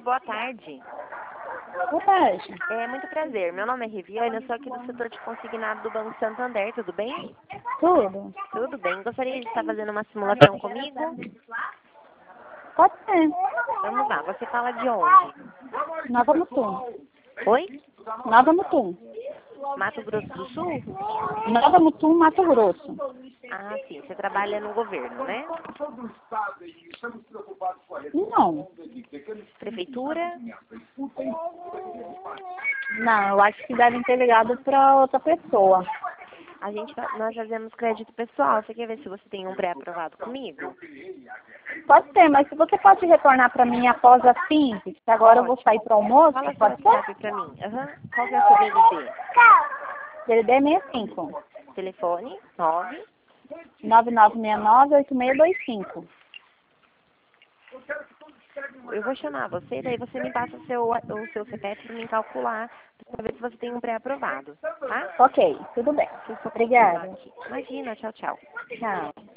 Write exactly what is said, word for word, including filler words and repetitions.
boa tarde. Boa tarde. É muito prazer. Meu nome é Riviane, eu sou aqui do setor de consignado do Banco Santander, tudo bem? Tudo? Tudo bem. Gostaria de estar fazendo uma simulação comigo? Pode ser. Vamos lá, você fala de onde? Nova Mutum. Oi? Nova Mutum. Mato Grosso do Sul? Nova Mutum, Mato Grosso. Ah, sim. Você trabalha no governo, né? Não. Prefeitura? Não, eu acho que devem ter ligado para outra pessoa. A gente, fa- nós fazemos crédito pessoal. Você quer ver se você tem um pré-aprovado comigo? Pode ser, mas se você pode retornar para mim após as cinco, que agora eu vou sair para o almoço, Fala seu pode WhatsApp ser? pra mim. Aham. Qual que é o seu D D D? D D D é sessenta e cinco, Telefone? nove. nove nove seis nove, oito seis dois cinco. Eu vou chamar você, daí você me passa o seu, o seu C P F para mim calcular, para ver se você tem um pré-aprovado, tá? Ok, tudo bem. Deixa eu só confirmar Obrigada. aqui. Imagina, tchau, tchau. Tchau.